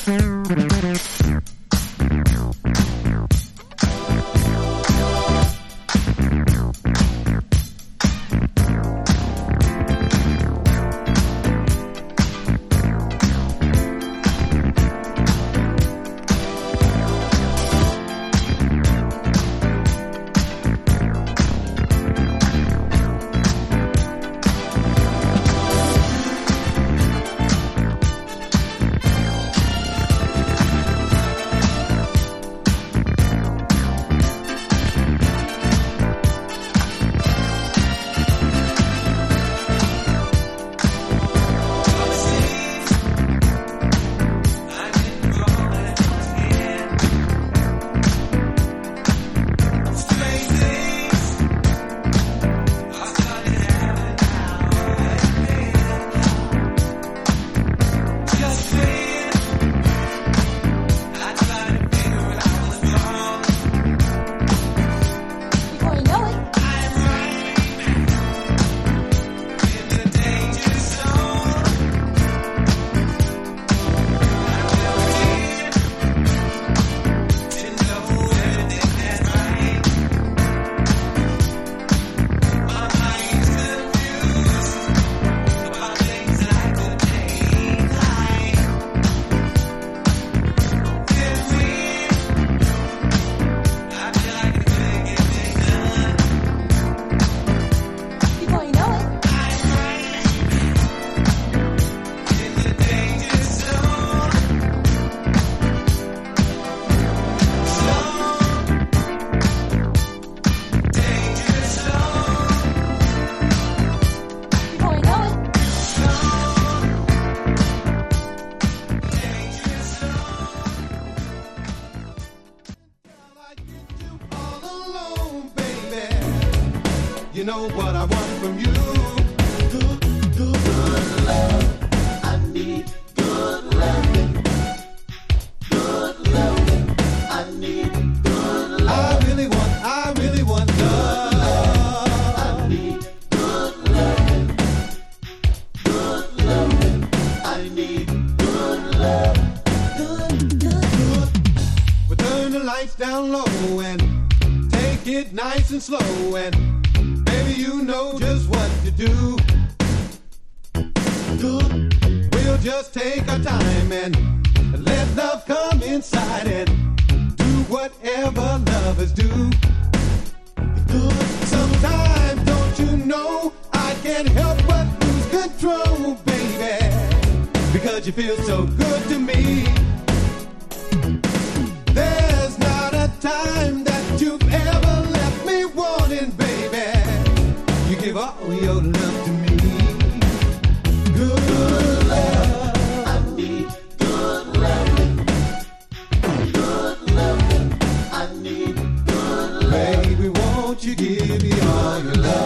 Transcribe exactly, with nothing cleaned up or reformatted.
You know what I want from you. Good, good, good love. I need good loving. Good loving. I need good love. I really want, I really want love. I need good loving. Good loving. I need good love. Good, good, good. We'll turn the lights down low and take it nice and slow, and baby, you know just what to do. Good. We'll just take our time and let love come inside and do whatever lovers do. Good. Sometimes, don't you know, I can't help but lose control, baby, because you feel so good to me. There's not a time that you've ever left me wanting, baby. You give all your love to me. Good love. I need good loving. Good loving. I need good love. Baby, won't you give me all your love?